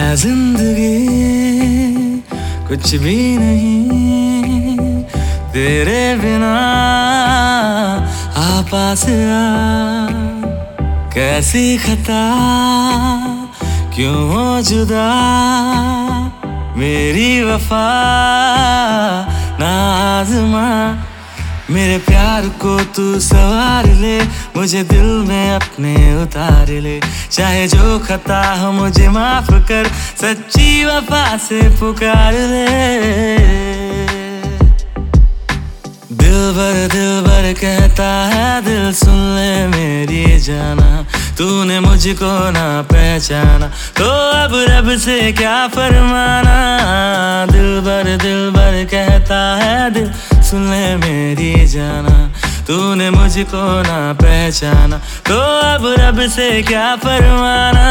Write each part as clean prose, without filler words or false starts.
जिंदगी कुछ भी नहीं तेरे बिना। आ पास आ, कैसी खता क्यों हो जुदा मेरी वफा ना आज़मा। मेरे प्यार को तू सवार ले, मुझे दिल में अपने उतार ले। चाहे जो खता हो मुझे माफ कर, सच्ची वफा से पुकार ले। दिल भर कहता है दिल, सुन ले मेरी जाना। तूने मुझको ना पहचाना तो अब रब से क्या फरमाना। दिल भर कहता है दिल, सुन ले मेरी जाना। तूने मुझको ना पहचाना तो अब रब से क्या फरमाना।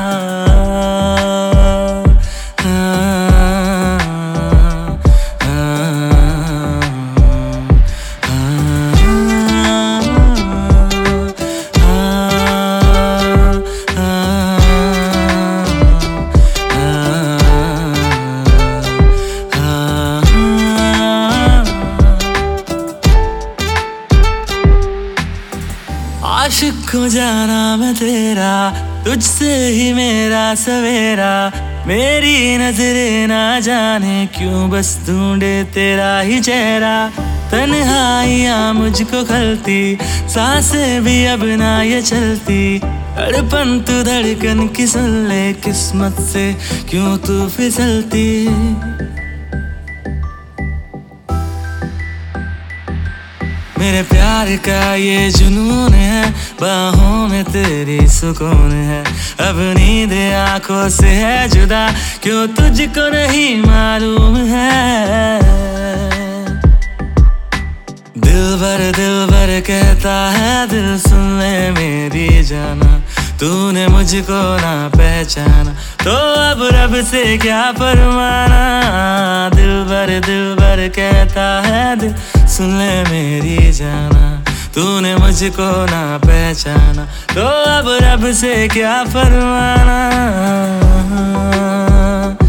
आशिक हो जाना मैं तेरा, तुझसे ही मेरा सवेरा। मेरी नजरें ना जाने क्यों बस ढूंढे तेरा ही चेहरा। तन्हाइयाँ मुझको खलती, सांसें भी अब ना ये चलती। धड़पन तू धड़कन की सुन ले, किस्मत से क्यों तू फिसलती। मेरे प्यार का ये जुनून है, बाहों में तेरी सुकून है। अब नींद आंखों से है जुदा, क्यों तुझको नहीं मालूम है। दिल भर कहता है दिल, सुन ले मेरी जाना। तूने मुझको ना पहचाना तो अब रब से क्या फरमाना। दिल भर कहता है दिल, सुन ले मेरी जाना। तूने मुझको ना पहचाना तो अब रब से क्या फरमाना।